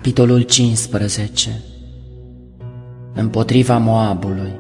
Capitolul 15. Împotriva Moabului.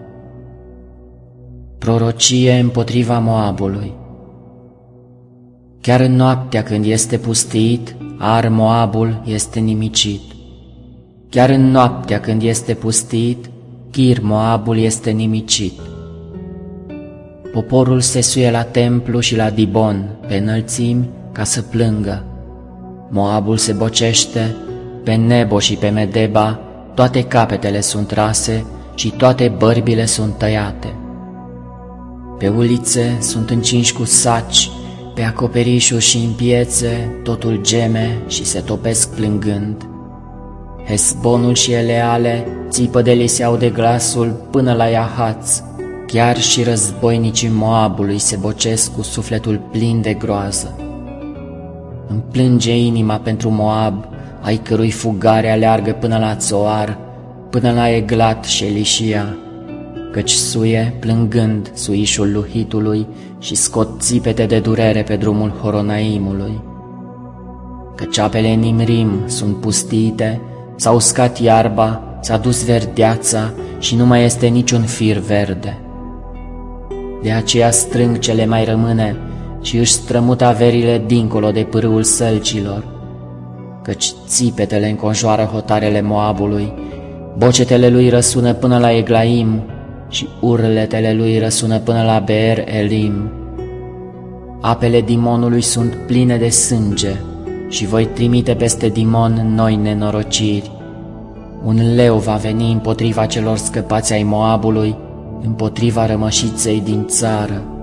Prorocie împotriva Moabului. Chiar în noaptea când este pustit, Ar Moabul este nimicit. Chiar în noaptea când este pustit, Kir Moabul este nimicit. Poporul se suie la templu și la Dibon, pe înălțimi, ca să plângă. Moabul se bocește, pe Nebo și pe Medeba toate capetele sunt rase și toate bărbile sunt tăiate. Pe ulițe sunt încinși cu saci, pe acoperișuri și în piețe totul geme și se topesc plângând. Hesbonul și Eleale țipă de li se aude glasul până la Iahaț, chiar și războinicii Moabului se bocesc cu sufletul plin de groază. Îmi plânge inima pentru Moab, ai cărui fugare aleargă până la Țoar, până la Eglat și Elișia, căci suie, plângând, suișul Luhitului și scot țipete de durere pe drumul Horonaimului. Căci apele Nimrim sunt pustite, s-a uscat iarba, s-a dus verdeața și nu mai este niciun fir verde. De aceea strâng cele mai rămâne și își strămut averile dincolo de pârâul sălcilor, căci țipetele înconjoară hotarele Moabului, bocetele lui răsună până la Eglaim și urletele lui răsună până la Beer Elim. Apele Dimonului sunt pline de sânge și voi trimite peste Dimon noi nenorociri. Un leu va veni împotriva celor scăpați ai Moabului, împotriva rămășiței din țară.